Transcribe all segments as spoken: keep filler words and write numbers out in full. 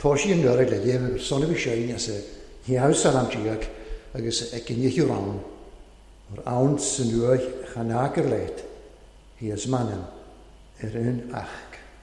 Toshi yn gyrraedd le leif son y fi siain as y hiaws ar am diag agus y gynnych i'w rawn. O'r awn sy'n yw'r chanag yr leid hi as manem er un ach.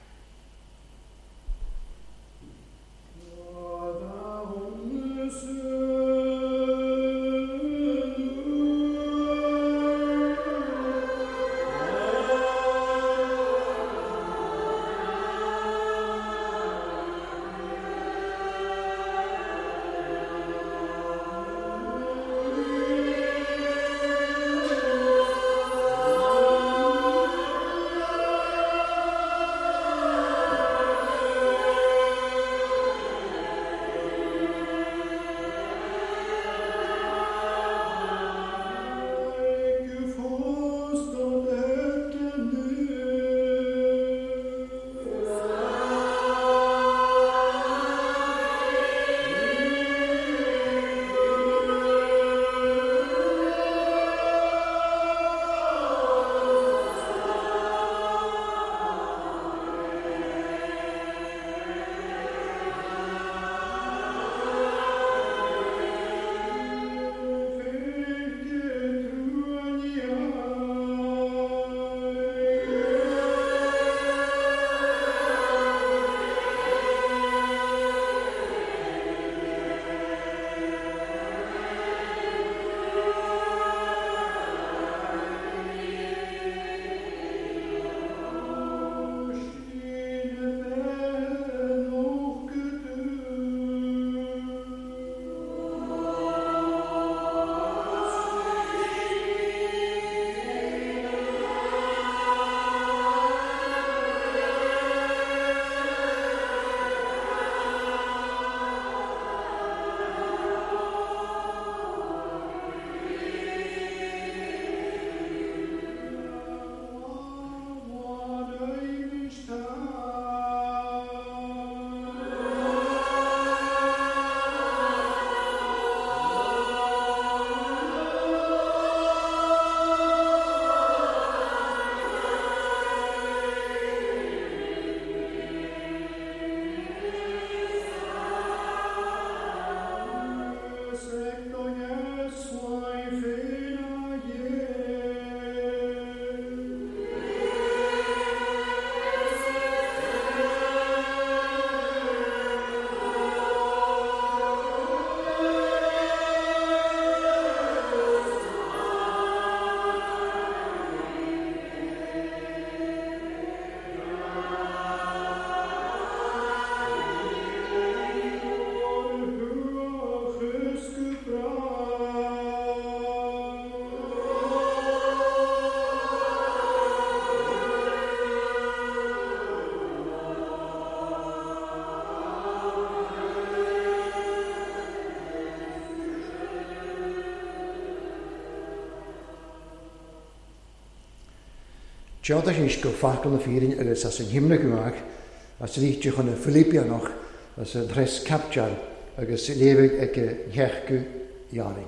Tjad as is go fakkel na firin agus as yn hymna gymag as rich chun y Philipia noch as y dres captjar agus lefig ag y hechgu jaring.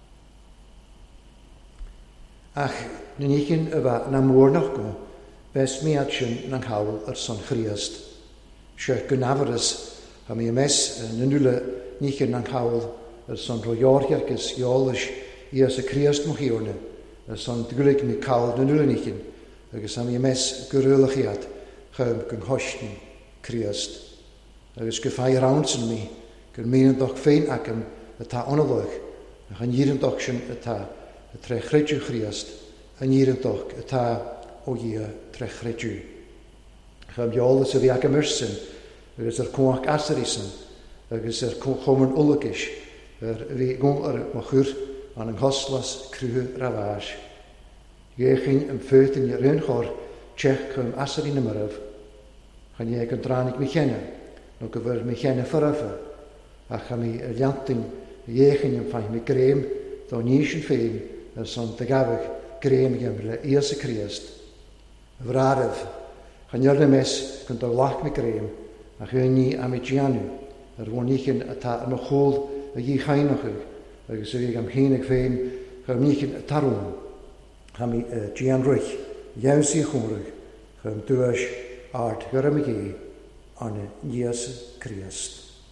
Ach, nynigyn y fa na môr noch go, bes mi at sy'n na'n hawl ar son chriast. Sy'n gynafarys a mi ymys nynwle nigyn na'n hawl ar son roiorch agus iolys i as y chriast moch iwrna, ar son dgwlig mi cael nynwle nigyn. Agus am i mes gyrwylychiad chym gynghosni Christ. Agus gyffai rawn sy'n mi, gyr mi'n doch fein agam y ta onolwg, ac yn i'r doch sy'n y ta y trechredju Christ, yn i'r doch y ta o ia trechredju. Chym iolus yr iagam yrsyn, agus yr cwach asarisyn, agus yr chwmyn olygis, yr fi gong ar machwr an yng nghoslas crw rafas. Iechyn yn ffyrt yn yr un chor, tchech chym asar i nymyraf. Chan ieg yn dranig mi chena, no gyfer mi chena ffyrrafa. A chan mi liantyn iechyn yn ffaith mi greim, do nis yn ffein, a son dagafig greim i gymryd ias y Christ. Fraraf, chan i'r mes gyn do lach mi greim, a chan ni am i giannu, ar fwn ichyn a ta yn o chwl a i chainochig, agus y fi am hyn ag fein, chan mi ichyn a tarwn. Ham i Gian Rwych, iaws i chwrwg, chym dwys art gyrra mi gi, an y Iesu Christ.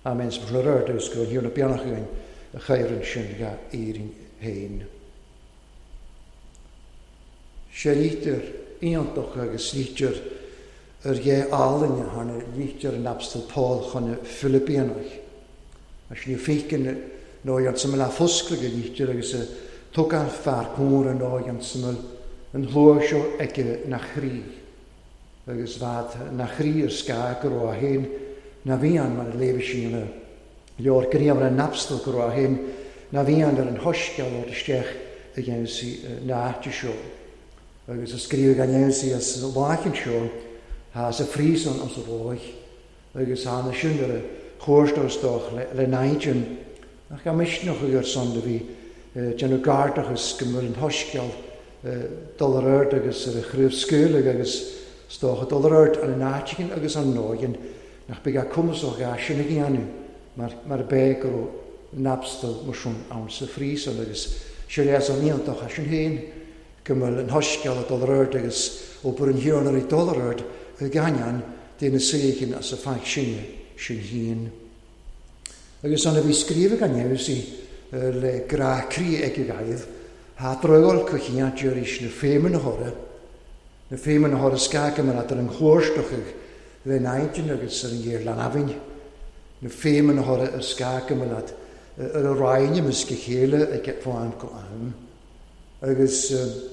a mens mys na rhaid ys gwrdd hiwn y bianach yn y chair yn sy'n ga eirin hein. Siar eitr iantoch agos lítir yr ie alyn y hanna lítir yn abstal Paul chana Filipianach. As ni ffeikin no jan syml a ffosgrig y lítir agos y togan far cwr yn no jan syml yn hlwysio ege na chri. Agos fad na chri yr sgag yr o hen na fian ma'n lefys i yna. Lior gynniam yn abstal gyro a hen na fian yr yn hosgal o'r ystech y gen si na ati sio. Agus ysgrifig gan iawn si as lach yn sio ha as y ffris o'n os o roich. Agus ha na sy'n yr chwrstawstoch le, le naidyn ac am eisnwch yw'r sonda fi dyn nhw gardach ys gymwyl yn hosgal dolar erd agus yr chryf sgwylig agus stoch y dolar erd yn y natigyn agus an noen nach byg a cwmsoch a sy'n ag ianw mae'r ma beg o'r nabstal mwyswn awn sy ffris o'n agus sy'n leas o'n iantoch a sy'n hyn gymwyl yn hosgal a dolar erd agus o bwr yn hiwn ar ei dolar erd y ganyan dyn y seigyn as y ffaith sy'n sy'n hyn. Agus o'n fi sgrifig gan iawn si le gra cri ag i gaif ha drogol cwchia dyr is na ffeim yn y hore na ffeim yn y hore sgag yma nad yn chwrstoch ag le naidyn agus yr yn gyr lan afyn na ffeim yn y hore yr sgag yma nad yr y rhain ym ysgu chele ag et fwan go am agus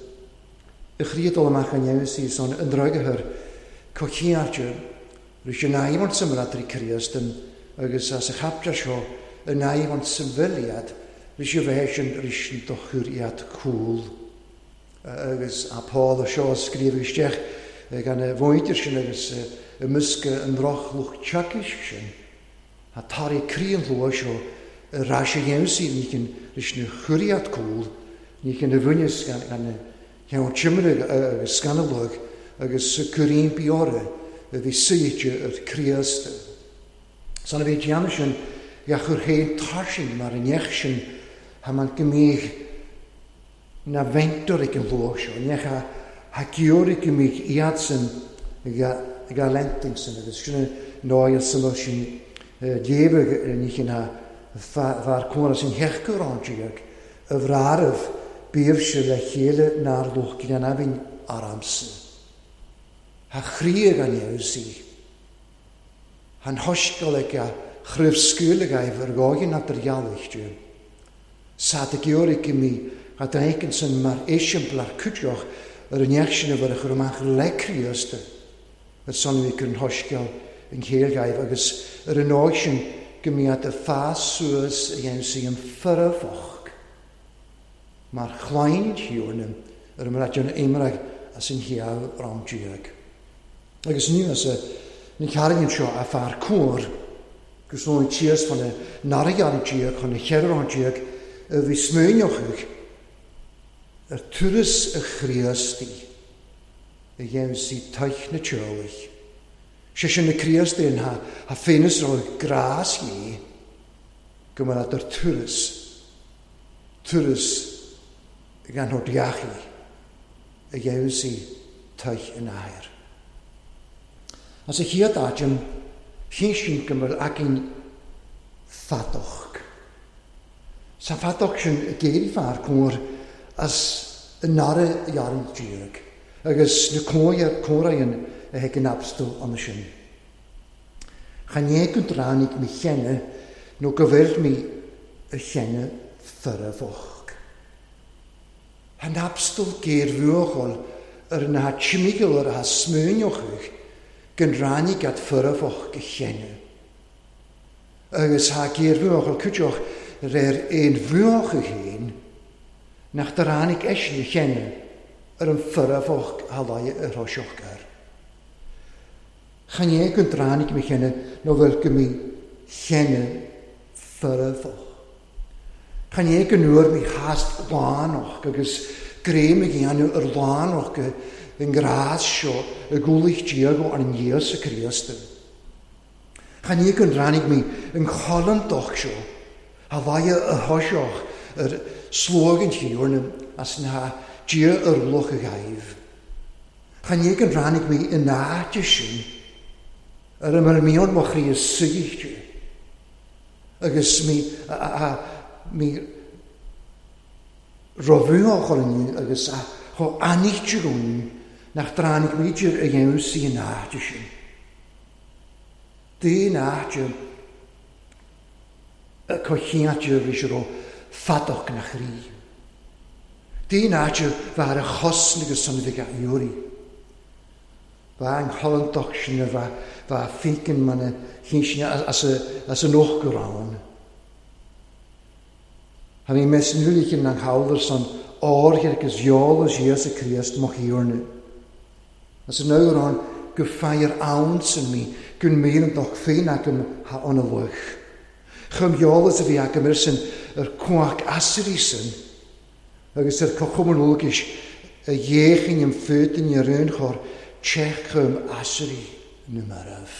y chriadol yma gan iawn si son yn drogol hyr cwchia dyr rys y naim o'n symrad rhi criast agus as y chapter sio y naim o'n symfiliad rys y fehesyn rys yn dochwyr iad cwl agus a Paul o sio sgrif ystech gan y fwydyr sy'n agus y mysga yn roch lwch tchagis sy'n a tari cri yn llwa sio y ras y iawn sy'n ni cyn rys yn chwriad cwl ni cyn y fwynys gan y iawn chymryd agus gan y lwg agus y cwrin biore y fi sydd yr criast. Sa'n fi dian sy'n gach yr hen tarsyn mae'r niech sy'n ha ma'n gymig na fentor ag yn lwys o niech ha, ha gior ag gymig iad sy'n ga lentyn sy'n agos sy'n noi a syml sy'n diefig niech yn ha fa'r cwmra sy'n hechgwr o'n diag y frarf byr sy'n le chele na'r lwch gyda'n afyn ar amser. Ha chrieg an iawn si. Han hosgol ag a chryf sgwylig aif yr goegin at yr iawych dyn. Sad ag ior ag imi a da eigen sy'n mar eisiau blar cwtioch yr yn iach sy'n efo'r chrymach lecri ysda. Yr son i gyn hosgol yn cael gaif agos yr yn oes sy'n gymi at y ffas sŵs ag iawn si yn ffyrfoch. Mae'r chlaen hiwn yr ymradion eimrag as yn hiaw rhan diag. Agus ni as y ni caring yn sio a ffa'r cwr gos nhw'n tias fan y narig ar y diag fan y cher o'n diag y fi smynioch ych yr twrys y chriasti y iawn si taich na tiolich sy'n sy'n y chriasti yn ha a ffeinus roedd gras i gymryd at yr twrys twrys gan hod iachi y iawn si taich yn air. As y hiad adjym, hyn sy'n gymryd ag yn ffadoch. Sa ffadoch sy'n geir i ffa'r cwr as y nare iawn diag. Agus na cwra yn y heg yn abstol ond sy'n. Chan eeg yn dranig mi chenne, no gyfyrd mi y chenne ffyrfoch. Han abstol geir fwchol yr na chimigol yr ha smynioch ych gyn rannu gad ffyrfoch gychenne. Agus ha geir fwch al cwtioch re'r ein fwch y hyn, nach dy rannu eisiau gychenne yr yn ffyrfoch halai y rhosioch gar. Chan eeg yn rannu mi chenne no fel gymi chenne ffyrfoch. Chan eeg yn nŵr mi hast lanoch agus grem i gian yr lanoch yn gras sio y gwlich diag o an ies y criastyn. Chan eeg yn rannig mi yn cholan doch sio, a fai y hosioch yr slog yn hiwr as na dia yr lwch y gaif. Chan eeg yn rannig mi yn naad ysyn, yr ymwyrmion moch chi y sygich di, agus mi mi rofuach ar aniu agus a cho anich gwn nach dranig meidir a iewnsi yn adio sin. Dyn adio y cochiadio rys ro ffadoch nach ri. Dyn adio fa'r a chosnig y sonfig a iwri. Fa yng ngholandoch sin fa fa ffeigen man y hyn as y noch gyrawn. Ha mi mes nulig yn ang hawler son orger gus jolas Jesu Christ moch hierne. As y nawr on gyffair awns yn mi gyn meilyn doch fein ag ym ha on y lwch. Chym jolas y fi ag ym sy'n yr cwach asri sy'n. Agus yr cochwm yn olgis y iechyn ym ffydyn i ryn chor chech chym asri numeraf.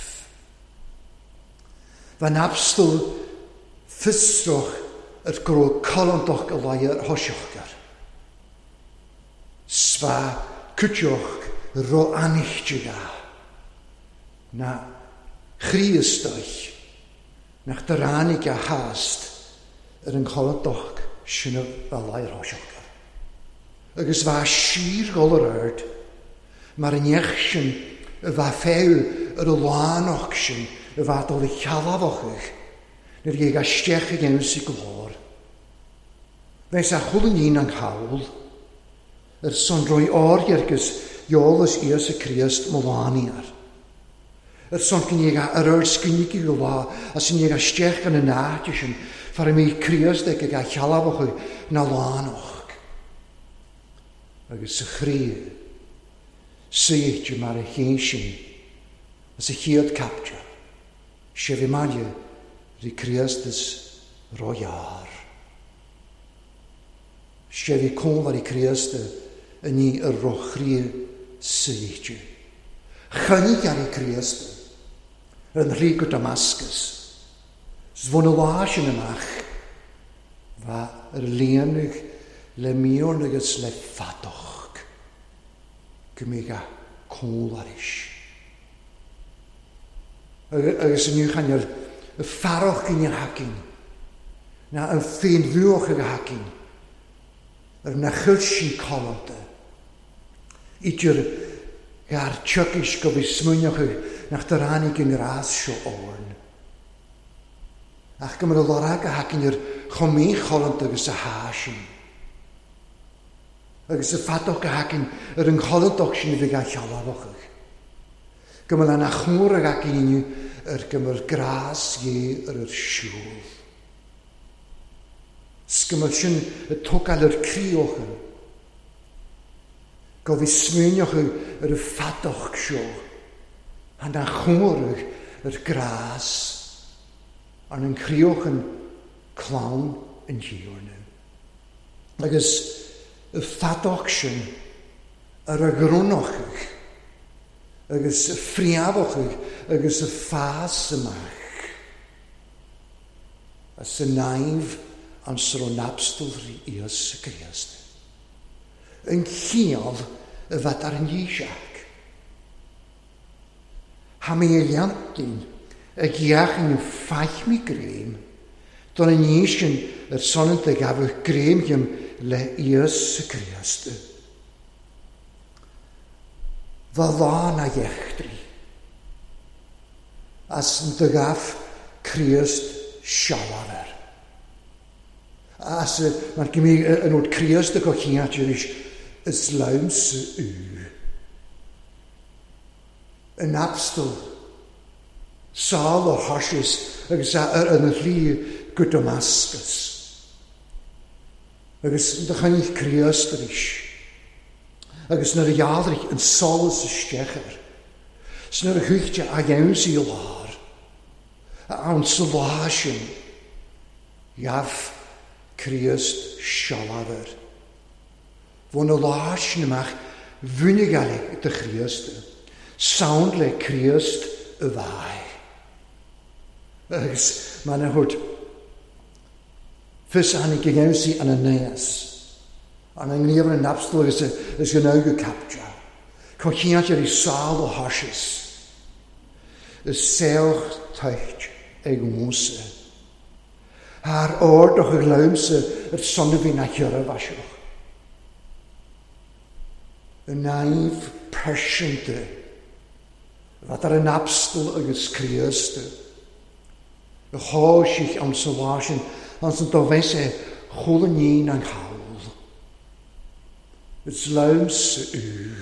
Van abstol fystroch yr gro colandoch y lair hosiochgar. Sfa cwtioch ro anichtiga. Na chriastoich nach daranig a haast yr yng colandoch sy'n y lair hosiochgar. Agus fa sir gol yr ard mar yn iech sy'n y fa few yr y lanoch sy'n y fa dol i chalafoch eich nyr ieg a stech ag enw sy'n glor. Fes a chwlyn un ang hawl yr son roi orgergus iolas Ies y Christ molaniar. Yr son gyn ieg a yr yr sgynig i gwa a sy'n ieg a stech gan y nadio sy'n far ym i Christ ag ag a chalafoch eich na lanoch. Agus y chri sy'ch dy mar y hyn sy'n as y chiad captio sef imalia ry Christus roiar. Sef i con var i Christus yn i y rochri sy'ch dy. Chynnig ar i Christus yn rhig o Damascus. Zvon y las yn ymach fa yr leanig le miornigus le fadoch gymig a cwlarish. Agus yn yw chan yr ffaroch gyn i'r hacyn na yn ffein fwch ag a hacyn yr na chylsi colonda idio'r gar tsygish gofi smwynioch nach dyr anig yn ras sio orn. Ach gymryd y lorag a hacyn i'r chomich colonda agos a hasyn. Agus y ffadoch a hacyn yr yngholydoch sy'n i fi gael llalafoch eich. Gymryd yna chmwr ag ac un yr gymryd gras ie yr yr siwl. Sgymryd sy'n y togal yr crioch yn. Gofi smynioch yr y ffadoch sio. Han a chmwr yr gras. An yn crioch yn clawn yn hiwrn. Agus y ffadoch sy'n yr y grwnoch eich. Agus y ffriafoch eich, agus y ffas ymach. As y naif an sy'n o'n abstol rhi Ies y Christ. Yn chial y fad ar yn iesiach. Ha mi eliantyn y giach yn ffaich mi greim, don yn iesyn yr sonant y gafwch greim ym le Ies y Christ. Fa dda na iechdri. As yn dygaf Christ sialafer. As mae'n gymig yn oed Christ y cochiad yw'r islams yw. Yn abstol sal o hasys agos yn y rhi gyd Damascus. Agos yn dychannig Christ yr is. Agus na'r iadrich yn solus y stecher. S'n yr hwchtio a iawn sy'n lar. A'n sylasyn. Iaf Christ sialafer. Fo'n y lasyn ymach fwynigalig dy Christ. Sound le Christ y ddau. Agus mae'n hwyd fys anig iawn sy'n Ananias. An yng Nghyfr yn abstol ys yn awg y captio. Cochiad ar ei sal o hasys. Y sewch teicht ag mwse. Haar oordach y glaumse yr son fi na hyrra fasioch. Y naif persiante, wat er yn abstel agos Christe. Y hoosich am sylwasyn, ond sy'n dofese chwl yn un ang hawl. Ys laumse u.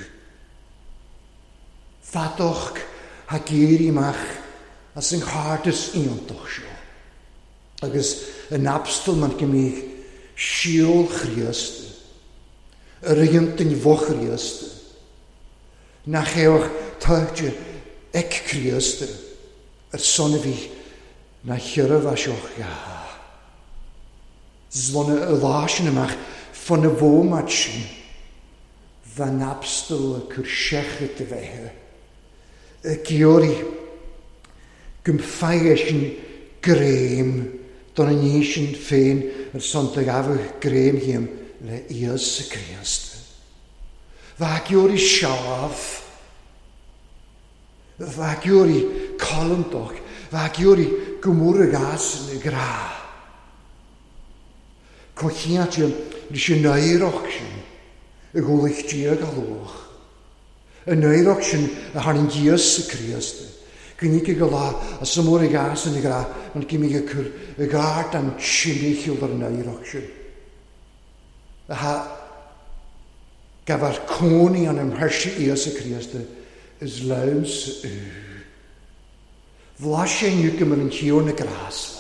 Fadoch ha geiri mach as yng nghardes iontoch sio. Agus yn abstel man gymig siol Christe. Yr ynt yn foch Christe. Na chewch tygtio ec Christe. Yr son fi na hyrra fasioch ga. Zvonne y lasyn ymach van y fomatsin. Van abstel y cwrsiechet y fehe. Y giori gymffaiesyn greim don yn eisiau ffein yr sondag afych greim hym le ias y Christ. Fa giori sialaf. Fa giori colymdoch. Fa giori gwmwr y gas yn y gra. Cochiat yw'n rysio neuroch sy'n y gwlich diag a lwch. Y neuroch sy'n y harn dias y Christ. Gynnig y gyla a symwr y gas yn y gra ond gymig y cwr y gart am chymich yw'r neuroch sy'n. Y ha gafar cwni an ymhersi ias y Christ ys laums y Vlashen yw gymryd yn hiwn y grasfar.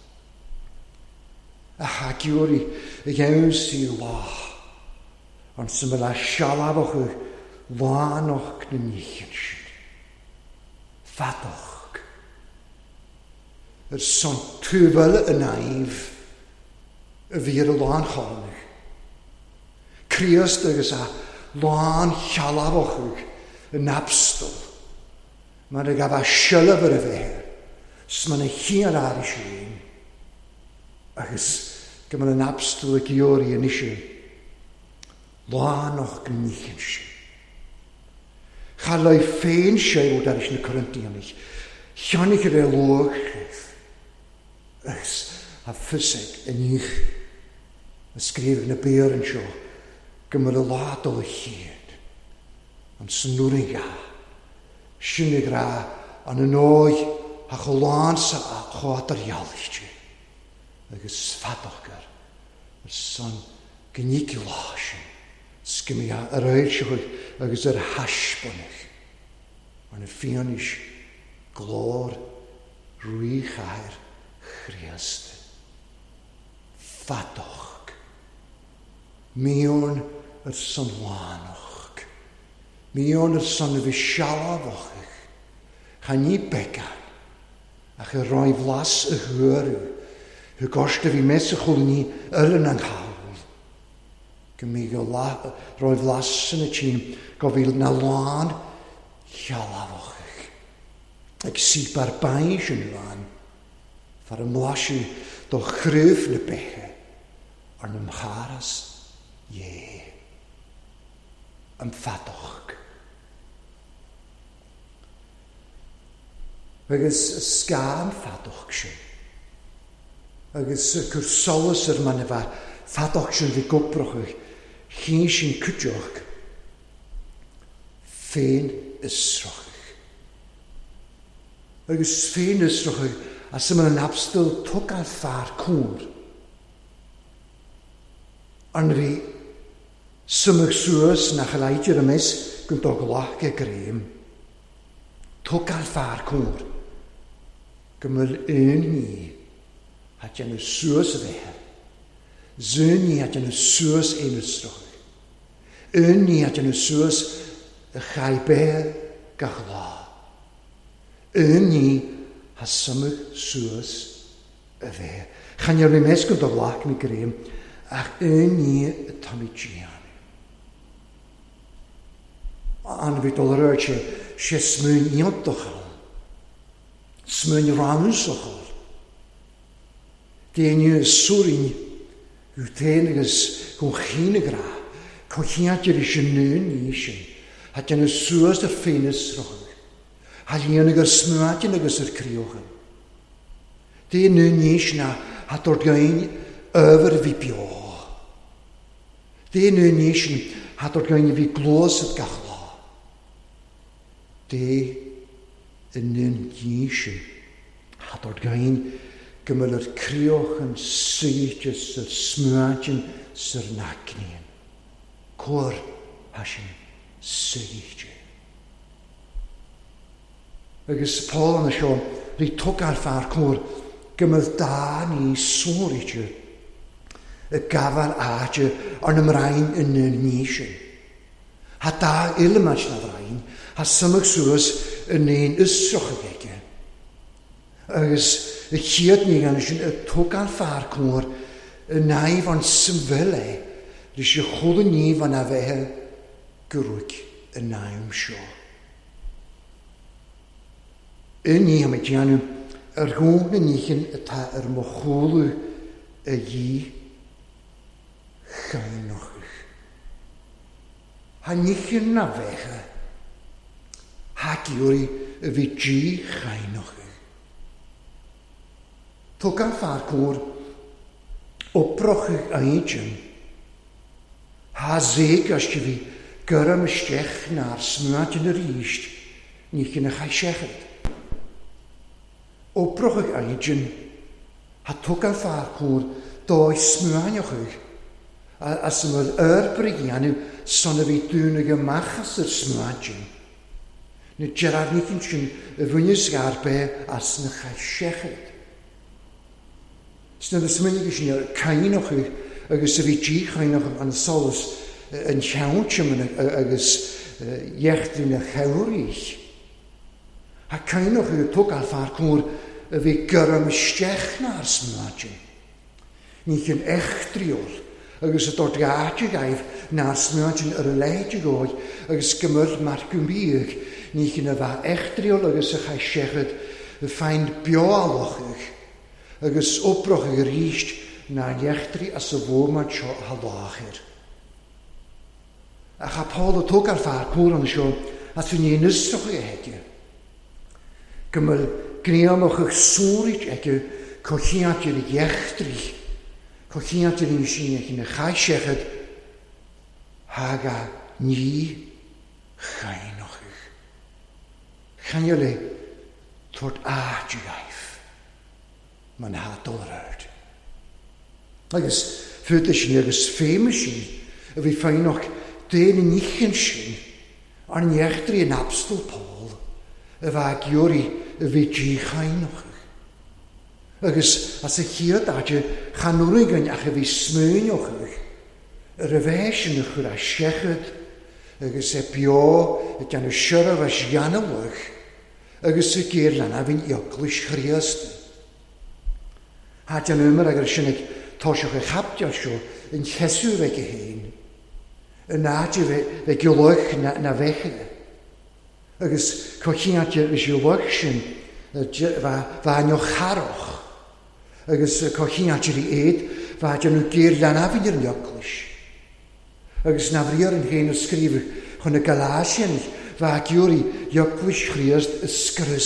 A hagiwr i iawn sy'n la. Ond sy'n mynd a sialafach y lanoch na nichen sy'n. Fadoch. Yr son tŵfel y naif y fyr y lan chonig. Criast agos a lan sialafach y nabstol. Mae'n y gaf a sialaf yr y feher. Sma'n y hyn ar y sy'n. Agus gymryd yn abstol y giori yn eisiau. Lanoch gynnychyn sy'n. Chalai ffein sy'n oed ar eisiau Corinthianig. Llanich yr elwch rhaid. Agus a ffysig yn eich. Ysgrif yn y beir yn sio. Gymryd y lad o y hyn. Ond synwr yn ga. Sy'n y gra an yn oed a cholan sa a chwad ar ialych. Agus fadoch gar. Yr son gynnig i lasyn. Sgymig ar oed sy'n agus yr hasbonich. Ond y ffianis glor rwych air Christ. Fadoch. Mion yr son lanoch. Mion yr son y fi sialafoch. Chan i began. Ach y roi flas y hwyrw. Hy gosta fi mes y chwlni yr yn anghawl. Gymig o roi flas yn y tîn gofil na lan hialafoch. Ac sy'n bar baich yn fan. Far ymlasu do chryf na beche. Ar ymcharas ie. Ymfadoch. Agus sgan fadoch sy'n. Agus cwrsolus yr man efa fadoch sy'n fi gwbroch ych. Chyn sy'n cwtioch. Fein ysroch ych. Agus fein ysroch ych. A sy'n mynd yn abstyl tog ar ffar cwr. Arna fi symych sŵs na chalaidir ymys gwnt o glach e greim. Tog ar ffar cwr. Gymryd un ni at yn y sŵs feher. Zyn ni at yn y sŵs ein ysroch. Un ni at yn y sŵs y chai beher gach la. Un ni ha symud sŵs y feher. Chan i'r mes gyda glach mi greim ach un ni y tami gian. An fi dol yr yrche se smyn iontach al. Smyn rhamus ochor. Dyn yw sŵrin yw tenegas gwn chyn y gra. Cochiad yr eisiau nyn i eisiau. Had yn y sŵas yr ffeinus roch. Had yn y smwad yn agos yr crioch. Dyn nyn i eisiau na hat dort gein over wie bio. Die nu nation hat dort gein wie glos het gachla. Die nu nation hat dort gein gemüller kriochen, sytjes, smuatjen, ser naknien. Kor hashin sytje. Agus Paul yn y sio, rhi tog ar ffar cwr, gymryd da ni sôritio, y gafar adio ar ymraen yn y nisio. Ha da ilmach na fraen, ha symag sŵs yn ein ysroch y gege. Agus y chiad ni gan ysyn y tog ar ffar cwr, y naif o'n symfyle, rys y chwyd ni fan a fehe gyrwg y naim sio. Yn ni am y dianw, yr hwn yn nichen y ta yr mochwlw y gi chainoch. Ha nichen na fecha, ha giwri y fi gi chainoch. Togan ffa'r cwr, oproch y aidjan, ha zeg as ti fi gyrram y stech na'r smwad yn yr eist, nichen y chai siechyd. Oproch ag aidjan, ha togan ffa'r cwr, doi smwaniach ag, a symud yr brygianw son y fi dŵn ag ymachas yr smwadjan. Ny gerard nichen sy'n y fwynys garbe as na chai siechyd. Sna ddysmynig ys ni'r cainoch ag, agos y fi gi cainoch an y solus yn llawnsiam agos iechdyn y chawrich. Ha cainoch ag y togan ffa'r cwr, y fi gyrram stech na'r smwadjan. Nich yn echtriol, agos y dod gadio gaif na'r smwadjan yr y leid y goi, agos gymryd marcwn byg, nich yn y fa echtriol agos y chai siechyd y ffain biolochig, agos oproch y rysg na'r echtri as y fwrmad sio halachir. A cha Paul y tog ar ffa'r cwr yn sio, a thyn ni'n ysroch y hedio. Gymryd gneamach ych sŵrit ag y cochiad i'r echtri, cochiad i'r ysyn ag yn y chai siechyd, haga ni chainoch ych. Chanyle tord aad y gaif, man ha dolryd. Agus fyd ysyn agus ffeim ysyn, y fi ffeinoch dyn yn ich yn syn, ar yn echtri yn abstol Paul, y fa giori y fi gi chainoch. Agus as y chiad adje chanwrig yn ach y fi smynioch ych. Yr y feis yn ych a siechyd, agus y bio y gan y siaraf a sianawch, agus y geirlan a fi'n ioglis chriast. Hadjan ymer ag yr synig tosioch y chabdio sio yn chesw fe gehyn. Yn adje fe gylwch na, na feche. Agus cochiad y gylwch sy'n fa nioch charoch. Agus cochiad yr eid fa adjan nhw geirlan a fi'n i'r ioglis. Agus na friar yn hen ysgrif chwn y Galasian fa giwri ioglis chriast ysgrys.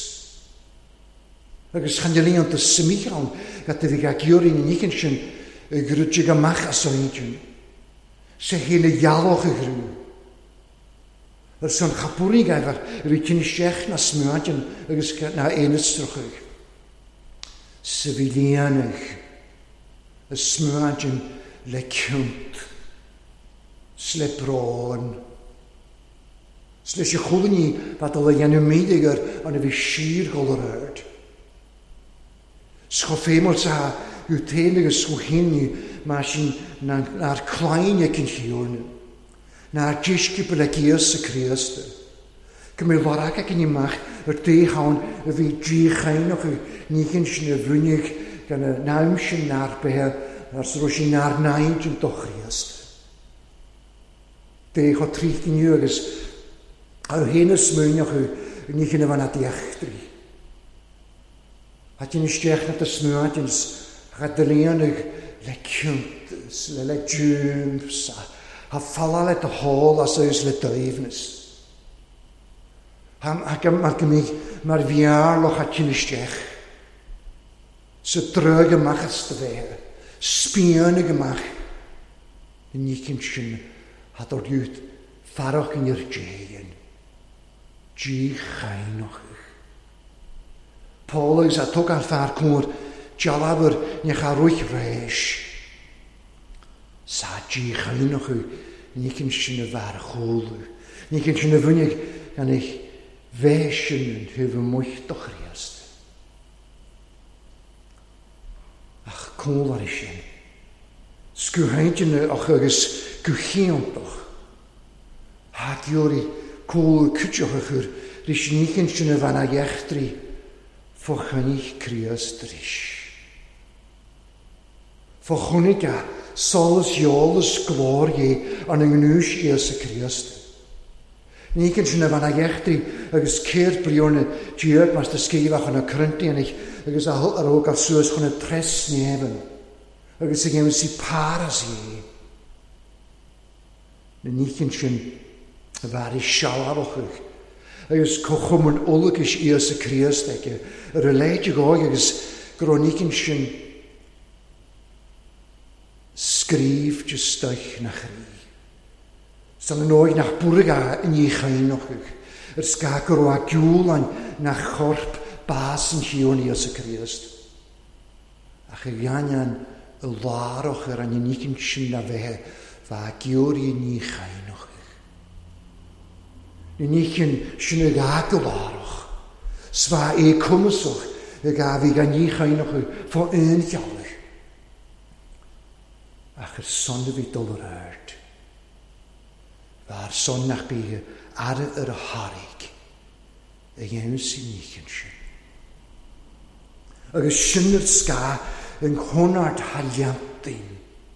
Agus chandelin ond y symichawn gata fi ga giwri yn nichen sy'n y grwtig amach as o'n i'n. Se hen y ialoch y grw. Yr sy'n chapwri gaifar y fi ti'n siech na smwadjan agus na ein ystrochig. Se fi lianach y smwadjan le cynt. Sle broen. Sle si chwlni fad o le janw meidigar an y fi sir golryd. Schoffemol sa yw tenig y sgwchini ma sy'n na'r clain ac yn hiwrn. Na'r gisgib y legias y Christ. Gymryd warag ac yn imach yr dehawn y fi gi chainoch y nigyn sy'n y fwynig gan y nawm sy'n na'r beha ar sy'n rwys i na'r naid yn do Christ. Dech o trich yn yw agos ar hyn y smynioch y nigyn y fan a deachtri. At yn ysdiach na dy smwad yn gadelion y le cyntus, le le jymps, a ffala le dy hol as oes le dreifnus. Ac mae'r gymig, mae'r fiarloch at yn ysdiach. Sy drug ymach ystafeir. Spion y gymach. Ni cyn sy'n had o'r ywyd farach yn yr jein. Gi chainoch. Paul is a tog ar far cwr jalafur nech a rwych reis. Sa gi chainoch ni cyn sy'n y far chwlw. Ni cyn sy'n y fynig gan eich fesyn yn hyf y mwych doch riast. Ach cwl ar eisiau. Sgwhaintyn o'ch agos gwchiantach. Hag iori cwl cwtioch achur rys ni cyn sy'n y fan a iechdri fochan i'ch criast rys. Fochonig a solas iolus glor ie an yng nghnwys ias y criast. Ni cyn sy'n y fan a iechdri agos ceir brion y diod mas dy sgeifach yn y crynti yn eich agos ar ôl gael sŵs chwn y tres nefn. Agos y gewn si paras ie. Ni cyn sy'n y fari sialarwch eich. Agos cochwm yn olwg is ias y criast eich. Yr y leid i goi agos gro ni cyn sy'n sgrif jyst eich na chri. Stan yn oed nach bwrg a yn i chainoch eich. Yr sgagor o a giwl an na chorp bas yn hiwn ias y criast. Ach y gianyan y laroch yr an i ni cyn sy'n na fe fa giwr i ni chainoch eich. Ni cyn sy'n y gag y laroch. Sfa e cwmsoch y gaf i gan i chainoch eich fo yn gialach. Ach yr son y fi dol yr erd. Fa'r son nach bi ar yr harig. Y iawn sy'n ni cyn sy'n. Ag y sy'n yr sga yn chwnard haliantyn.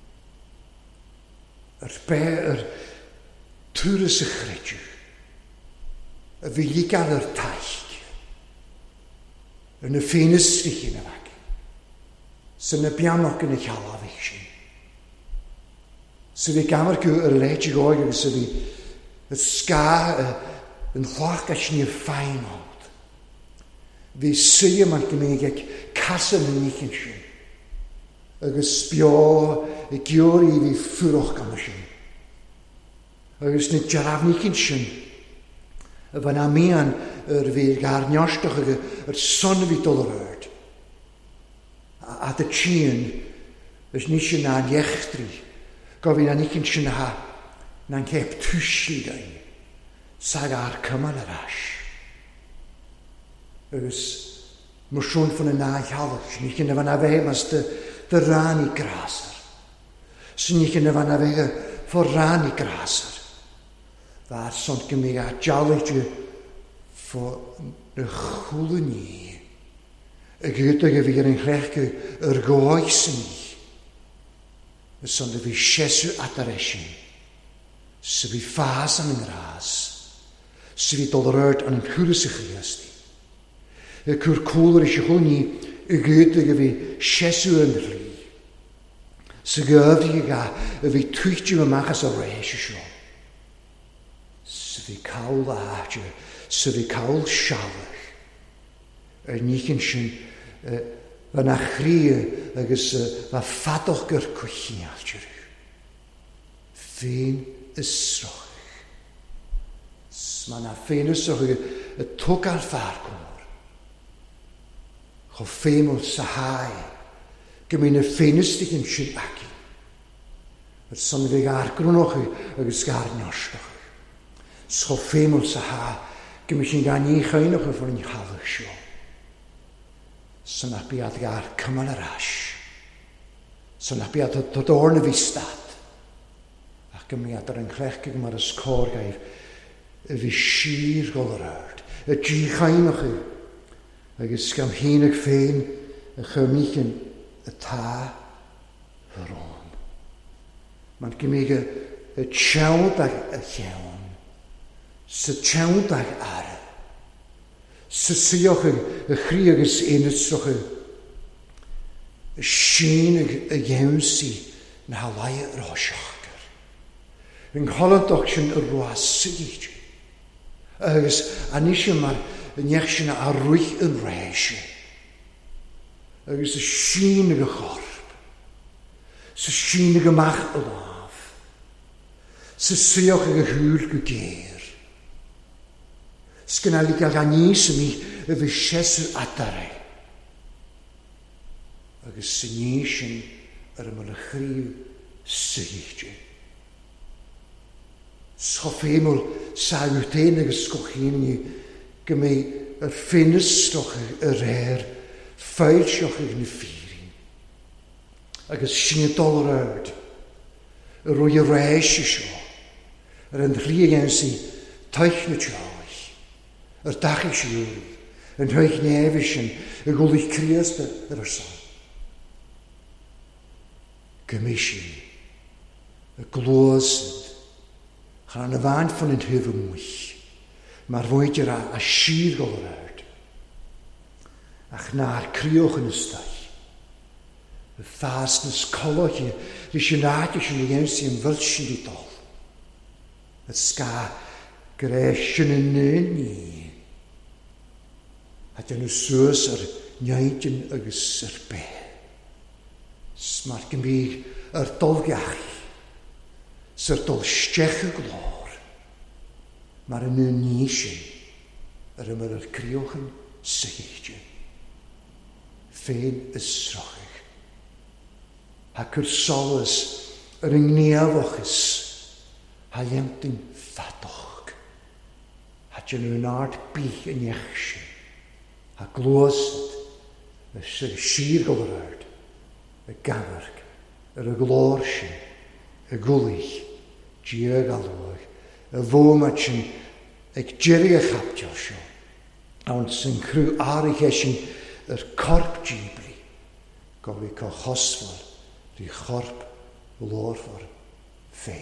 Yr be yr tŵrys y chredw. Y fi ligar yr taich. Yn y ffenys ffych yn y fag. Sy'n y biannog yn y chalaf eich sy'n. Sy'n fi gamar gyw yr leid i goi ag sy'n fi y sga yn chwach gall ni'r ffeinold. Fi sy'n yma'n gymig ag casyn yn eich yn sy'n. Ag ysbio y giwr i fi ffwroch gan y sy'n. Ag ys ni jaraf ni cyn sy'n. Y fan amian yr fi garniostoch ag yr son fi dol yr erd. A dy tîn ys ni sy'n na'n iechdri. Gofyn a ni cyn sy'n ha na'n cep tŵsi gain. Sag ar cymal yr as. Ys mwr sŵn ffwn y na halach. Ni cyn y fan a fe mas dy dy ran i grasar. Sy'n ni cyn y fan a fe ffo ran i grasar. Fa'r son gymig a jalig y ffo y chwlw ni. Y gyda gyfer yn chrech yr goes ni. Son dy fi siesu at yr esyn. Sy fi ffas am yn ras. Sy fi dol yr erd an yn cwrys y chriasti. Y cwr cwlwr eisiau chwl ni y gyda gyda fi siesu yn rhi. Sy gyfri gyda y fi twychtio y machas o reis y sio. Sy fi cawl adjo. Sy fi cawl sialach. Y ni cyn sy'n Fa na chri agos fa ffadoch gyr cwchial dyrw. Fein ysroch. Sma na fein ysroch y tog ar far gwr. Cho fein o'r sahai. Gymyn y fein ystig yn sy'n agi. Yr son fe gar grwnoch agos gar niostoch. Cho fein o'r sahai. Gymyn sy'n gan i chainoch y ffordd yn halach sio. Sy'n abiad gar cymal yr as. Sy'n abiad o dod o'r na fi stad. Ac ymwneud ar yn clech gyda mae'r ysgor gaif. Y fi sir gol yr erd. Y gi chain o'ch yw. Ac ysgam hyn ag ffein. Y chymig yn y ta yr on. Mae'n gymig y tiawd ag y llawn. Sy tiawd ag ar. Sy syioch y chri agos un ysroch y sy'n y iawnsi na halai yr hosiochgar. Yn cholantoch sy'n y rwas sydd. Agos anisio mae'r niech sy'n arwych yn reisio. agus y sín ag y chorp, sy sín ag y mach y laf, sy sioch ag y hwyl ag y geir. Sgynal i gael ganys ym mi y fy siesr adare, agus sy nisyn ar y myl y chryw sygichtio. Schoffemol sa ywtein ag ysgochyn ni gymi yr ffinistoch yr er ffeilsioch ag na ffyrin. Agus sy'n dol yr erd yr o'i reis isio yr yn rhi yn si taich na tioch yr dach isio yn rhaid nefis yn y gwlych criast yr arsan. Gymysyn y glwysyd gaan y fan van het hyfyn mwych. Maar voed je a sir golleruid. Ach naar krioch in de stad. De fastnes kolotje, de genaatjes in de jens in wulsje die tol. Het ska gresjen in neuni. Het je nu soos er njaintjen agus er be. Smarken wie er tolgach. Ser tol steche glor. Maar in een nisje er een er kriochen zichtje. Feen is schrochig. Ha kur solis er een neavoch is. Ha jemt in fatoch. Had je nu een aard bieg in jechsje. Ha glooset. Er is schiergel eruit. Een gamerk. Er een gloorsje. Een gullig. Diegalwag. Een womatjen. Ik jerry a chaptio sio. Awn sy'n crw arig eisiau yr corp gibri. Gofri co chosfor. Ri chorp lorfor. Fe.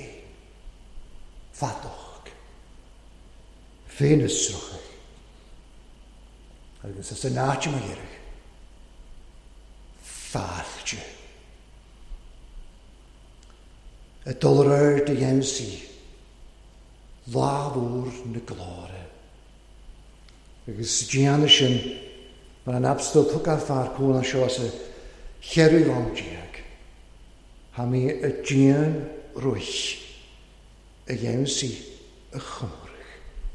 Fadoch. Fe'n ysrochach. Agus as yn aatio ma gyrach. Farchtio. Y dolreur dy iawnsi. Lawr na glóre. Agus Giannis yn ma'n abstol tuk ar far cwn a sio as y cherwy longdiag. Ha mi y Gian rwych y iawnsi y chymrach.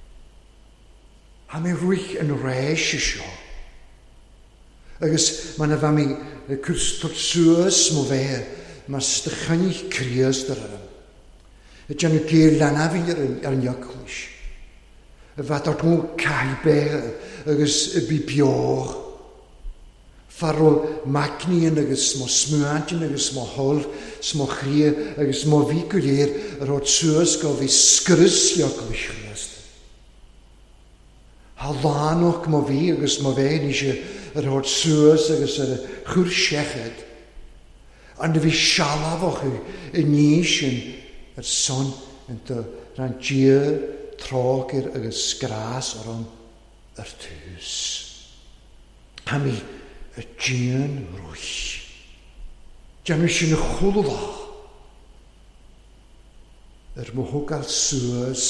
Ha mi rwych yn reis y sio. Agus ma'n efo mi y cwrstwr sŵs mo fe ma'n stychanig crias dyr yn. Het jan een keer lanavin er een jaklish. Wat dat ook kaibere, ergens bibior. Farol makni en ergens smo smuantje, ergens smo hol, smo chrie, ergens smo vikulier, er had zuurs gaf is skris jaklish geweest. Hala nog mo wie, ergens mo weinische, er had zuurs, ergens er goed schechet. En de wie shalavoch in nation. Er son yn dy rhan gyr trogyr agos gras o'r on yr tŵs. Ham i y gyn rwych. Jan ysyn y chwlwa. Er mwhwg al sŵs.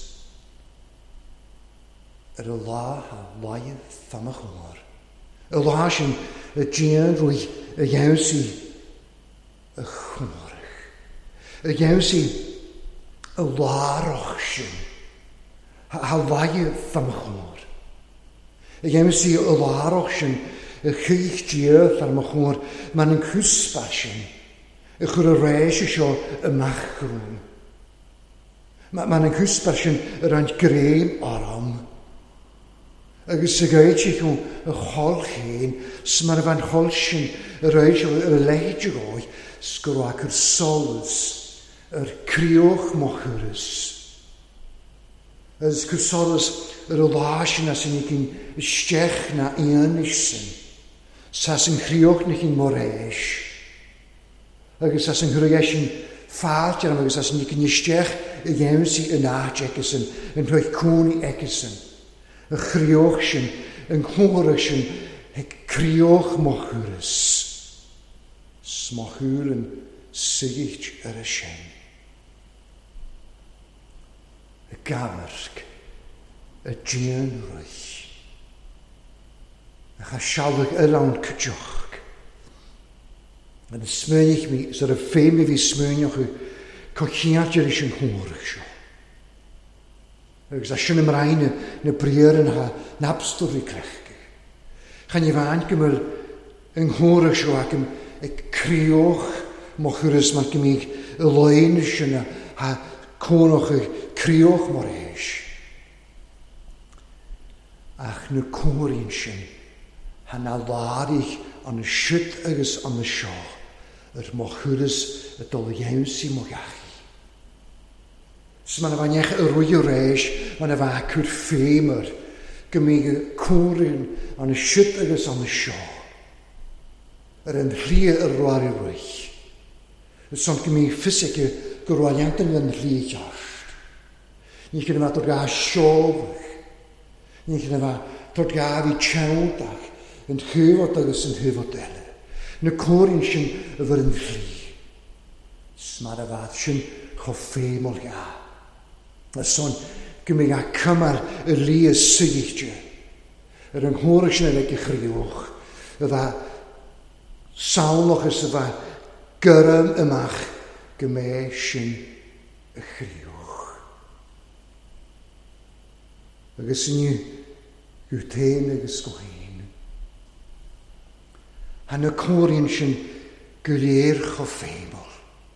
Er y la a laia famach o'r. Y la sy'n y gyn rwych y iawnsi y chwmor. Y iawnsi y laroch sy'n. Ha laia famach o'r. Y iawnsi y laroch sy'n y chych diau famach o'r. Ma'n yn cwsbar sy'n. Y chwr y reis ysio y machrwn. Ma'n yn cwsbar sy'n yr ant greim aram. Agus y gael sy'n y chol chyn. Sma'n y fan chol sy'n y reis y leid y goi. Sgwrw ac yr solus. Yr crioch mochyrus. As cwrsolus yr olasyn as yn egin stech na un isyn. Sas yn crioch na chi'n moreis. Agus as yn hyrwysyn ffalt ar agus as yn egin stech y iawnsi yn ach egysyn. Yn rhoi cwn i egysyn. Y crioch sy'n yn chwrwch sy'n y crioch mochyrus. Smochwyr yn sygicht ar y sien. Y gamerg, y dyn rwych. A cha sialwg y lawn cydioch. En dan smijn ik me, zo de feme wie smijn ik u, kochiatje is een horig zo. Ik zeg, je hem reine, ne priëren ha, napstorie krijg. Gaan je aankomen, een horig zo, ik hem, ik krioch, mag er eens maar ik een leidensje, ha, konige krioch maar is. Ach, ne korinsje, ha, na ladig aan de schut ergens aan de schaal. Er mag er eens het al juist mag ach. Dus maar wanneer je een rode reis, wanneer je kunt femer, gemeen koren aan de schut ergens aan de schaal. Er een vlieg er rare rug. Dus soms gemeen fysieke geroyanten en vlieg jacht. Niet kunnen we tot gaan schouwig. Niet kunnen we tot gaan wie tjouwdag. En het heuveldag is een heuveldelle. Een korintje over een vlieg. Maar dat was een gefemel ja. Dat is zo'n gemeen gaan kammer een lie sigitje. Er een hoortje en een grioch. Dat was Saul nog eens wat gurm en mag gemeisjen grioch. Dat is nu uiteindelijk geschoen. En een korintje geleer gefemel.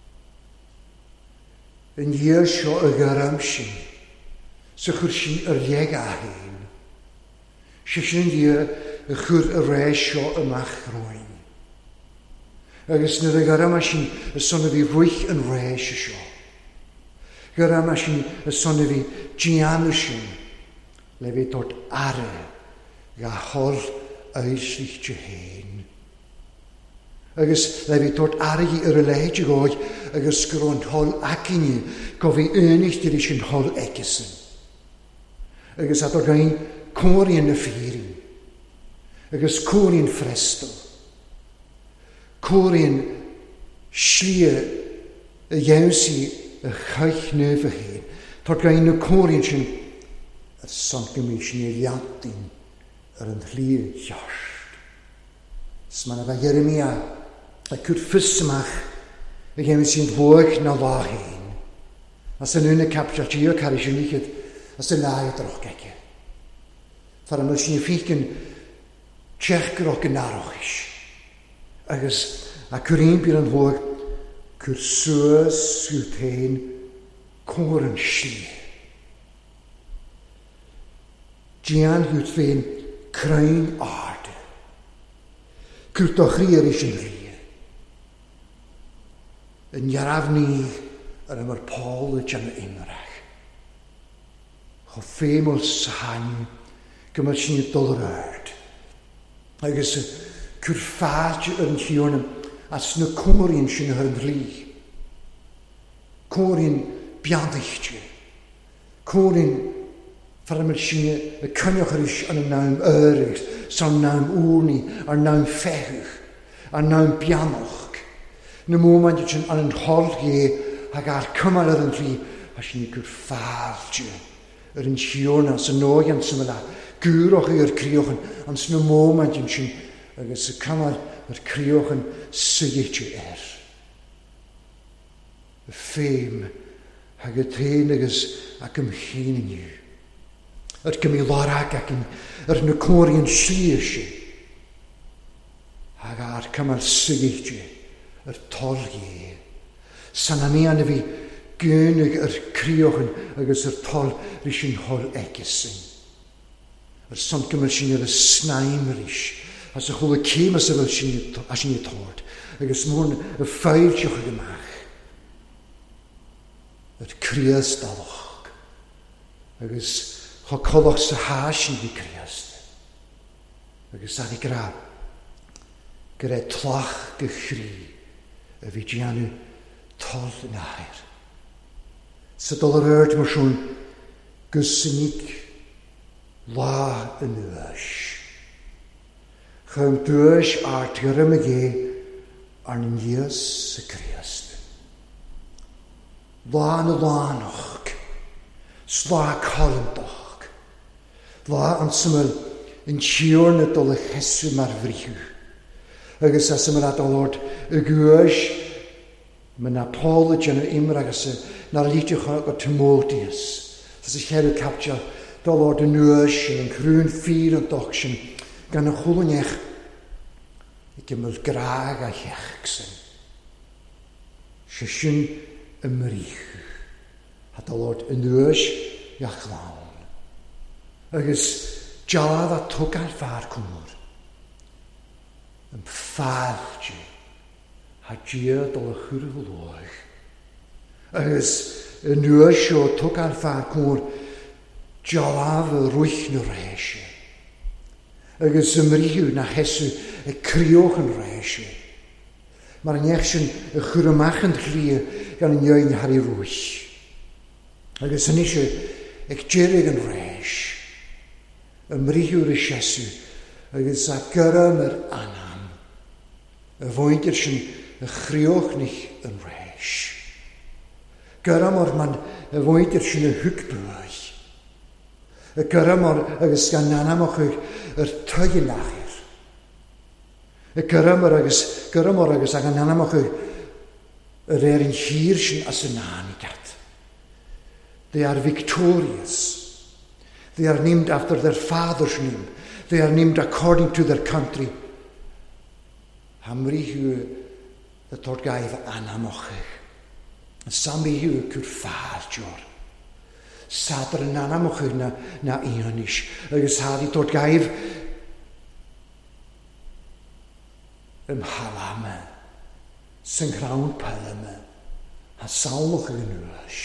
En hier zo een gurmsje. Ze gurschen er jega heen. Ze zijn hier een gur reis zo en mag groeien. Er is nu de garamachin, een zonne wie ruig en reisje zo. Garamachin, een zonne wie Gianushin, lewe tot arre, ga hol uitzichtje heen. Er is lewe tot arre er leidje gooit, er is grond hol akkinje, ko wie enig die is een hol ekkesen. Er is dat er geen korien viering. Er is korien frestel. Korien schlie een juisie een guich neuve heen. Tot ga in een korientje het sankemisje jantin er een glie jast. Smanne van Jeremia, ik kunt vissen mag, ik heb eens in het woord naar waar heen. Als ze nu een kapje hier kan je niet het, als ze naar je terugkijken. Voor een misschien vieken, tjerker en narochisch. Agus a kurimpir an hoog kursuus uitheen koren schlie. Gian uitheen kruin aarde. Kurtochrier is een rie. En jaravni er een Paul het jan inrag. Gefemels han kummertje niet dolleruit. Agus kurfaatje een gionen als een korientje naar een vlieg. Korien bjandichtje. Korien vermeltje een kunjogerisch aan een naam eurigs, zo'n naam oerni, een naam vegig, een naam bjanoch. Een momentje aan een holge, hagar kummer er een vlieg, als je niet kurfaatje. Er een gionen als een nooien semela, guroch er kriochen, als een momentje. Agus ze kammer er kriochen sigitje er. De feem ha geteniges ac hem heen nu. Er kem i larak ac yn er na korien sliesje. Hag ar kammer sigitje er tolje. Sananiane vi gönig er kriochen agus er tol rishin hol ekesen. Er son kammer sin er snaimerish. Als ik goede kemer ze wil zien als je het hoort. Ik is morgen een vuiltje gemaakt. Het kriest allig. Ik is gekollig ze haasje die kriest. Ik is dat ik raar. Ik heb tlach gegrie. En wie je nu tol naar. Ze tolereert me schon gesinik la en uis. Gaan thuis aard geremmige aan een Jezus Christus. Laan laanoch, sla kallendag, la aan semmel een tjorne dolle Jesu maar vriju. Agus as ymwneud at o Lord y gwys, mae na Paul y gen imr agus na'r lidiwch o Timotheus. As y cher y captio, do Lord y nwys yn crwn ffyr yn docsyn, gan y chwlwn eich, i gymryd graag a chech sy'n. Sysyn y mrych, a do Lord y nwys iach lawn. Agus jalad a tog ar far cwmwr. Yn ffardi, ha diad o y chwrw loch. Agus y nwys o tog ar far cwmwr, jalaf y rwych na reisio. Agus ymryw na hesu y crioch yn reisio. Mae'r nech sy'n y chwrwmach yn chrio gan yn ioen har i rwych. Agus yn eisiau ag jerig yn reis. Ymryw y siesu. Agus a gyrram yr anam. Y fwynt yr sy'n y chrioch nich yn reis. Gyrram o'r man y fwynt yr sy'n y hwgbwys. Y gyrram o'r agos gan anam o'ch yr tygyn achir. Y gyrram o'r agos, gyrram o'r agos ag anam o'ch yr er yn hir sy'n as y nanigat. They are victorious. They are named after their father's name. They are named according to their country. Hamri hu y torgaif anamochig. Sambi hu cwr ffardior. Sadr yn anamochig na, na ionish. Agus hadi torgaif ym halame. Sy'n grawn palame. Ha salmoch yn ywys.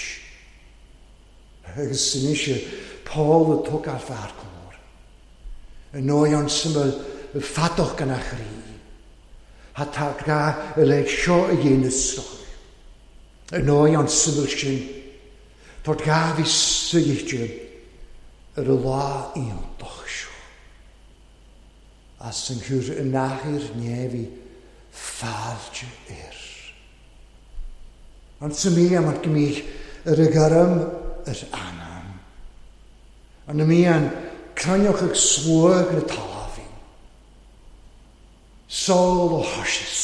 Agus sy'n eisiau Paul y tog ar far cwmwr. Yn o'i o'n syml y ffadoch gan achri. Ha tag ga y leg sio y yen ysgol. Yn o'i o'n syml sy'n tord ga fi sygydyn yr y la i'n doch sio. As sy'n hwyr y nachir nefi ffaldio er. Ond sy'n mi am at gymig yr y gyrram yr anam. Ond y mi an crynioch ag swag yn y talafin. Sol o hosys.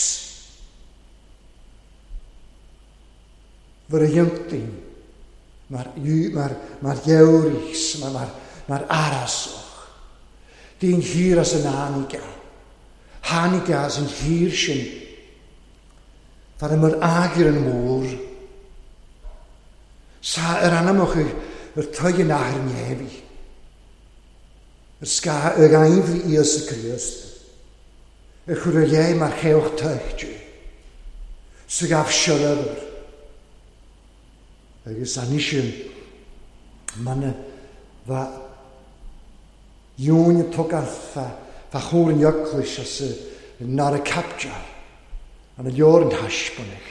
Fyr y ywntyn, mae'r iawrys, mae'r arasoch. Di'n hir as yn aniga. Haniga as yn hir sy'n. Far yma'r agir yn môr. Sa yr anamoch yr tog yn ahir nefi. Yr sga y gaifri i os y Christ. Y chwrwyliau mae'r chewch tygju. Sy'n gaf siarad. Agus anisyn, man fa yw'n y togar fa fa chwr yn yglis as y nar y capjar. An y lior yn hasbonnig.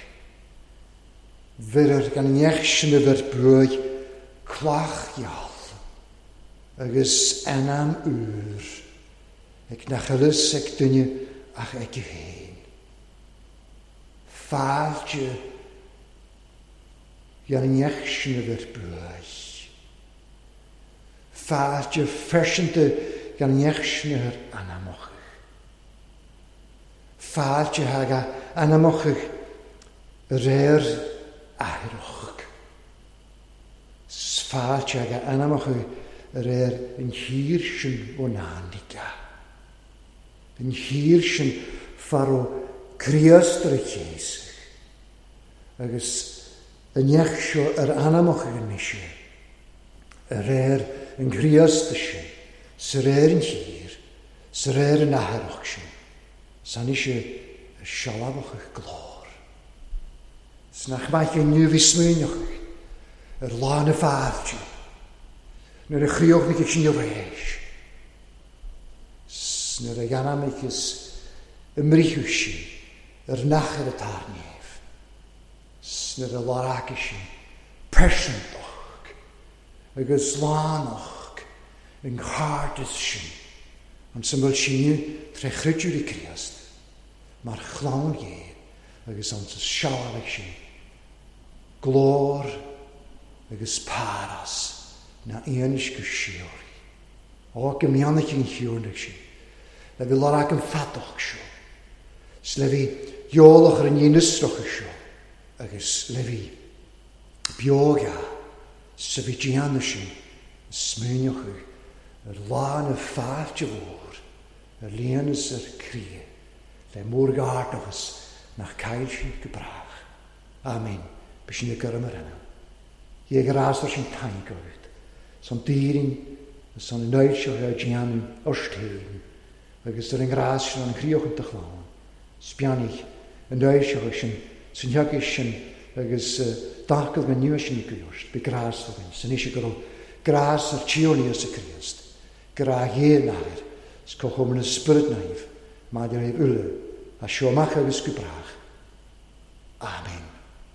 Fyr gan iech sy'n y fyr bwyd clach ial. Agus enam ŵr. Ec na chylys ec dynnu ach ec i hyn. Ffaadje gan iech sy'n y fyr bwyd. Ffaadje fersynte gan iech sy'n yr anamoch. Ffaadje haga anamoch yr er ahirwch. Ffaadje haga anamoch yr er yn hir sy'n o naniga. Yn hir sy'n faro criastr y cheisig. Agus yn iechsio yr anamoch yn nisio. Yr er yn criastr sy'n. Sy'r er yn hir. Sy'r er yn ahirwch sy'n. Sa'n isio y sialaboch eich glor. Snach maich yn nyw fi smynioch eich. Yr lan y ffardio. Nyr y chriwch ni gych yn y reis. Nyr y ganam eich ys ymrychwys i. Yr nachar y tarnef. Nyr y larag eich i. Persentoch. Agus lanoch. Yng nghardys sy'n. Ond syml sy'n tre chrydwyr i Christ. Mae'r chlawn ie. Agus ond sialaf eich sy'n. Glor. Agus paras. Na eanish gyshiori. O gymianach yn hiwn eich sy'n. Na fi lorag yn ffadoch sy'n. le bhí geolach ar an dhéanastrocha seo, agus le bhí beoga sa bhí diana sin smúneochu ar lána fáte bhór, ar líanas ar cria, le mór gáardachas nach cael sin gebrach. Amen. Bys ni gyrra mar yna. Ie gras ar sy'n ta'n gwyrt. Son dýrin, son yn oed sio hau dianw o stein. Agus ar yn gras sy'n yn crioch yn dychlawn. Sbianig yn oed sio hau sy'n sy'n hiagis sy'n agus dachgol mewn niwa sy'n i gwyrst. By gras o gyn. Sy'n eisiau gyrra gras ar tioli as y Christ. Gyrra hier nair. Sgoch om yn ysbryd naif. Mae dyn eif ule. A sio mach agus gebrach. Amen.